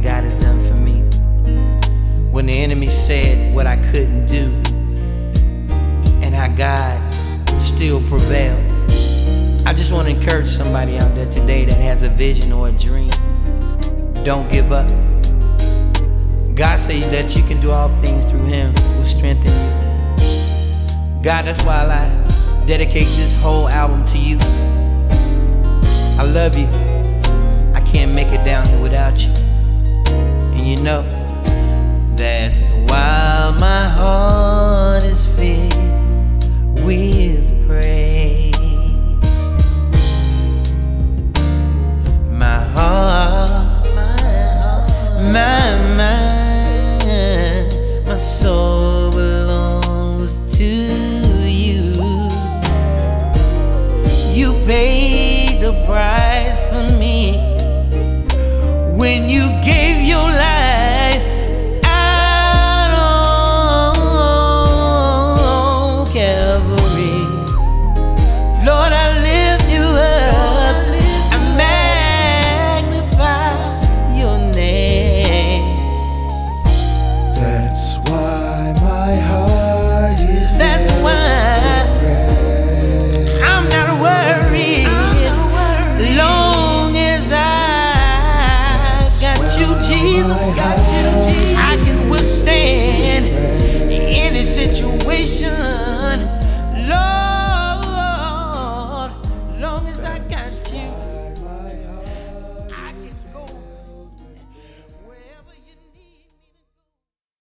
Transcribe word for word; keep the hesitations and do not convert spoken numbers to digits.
that God has done for me. When the enemy said what I couldn't do, and how God still prevailed. I just want to encourage somebody out there today that has a vision or a dream. Don't give up. God says that you can do all things through Him who strengthens you. God, that's why I dedicate this whole album to you. I love you. I can't make it down here without you. And you know, that's why my heart is filled with praise. My heart, my mind, my soul belongs to you. You paid the price for me when you gave your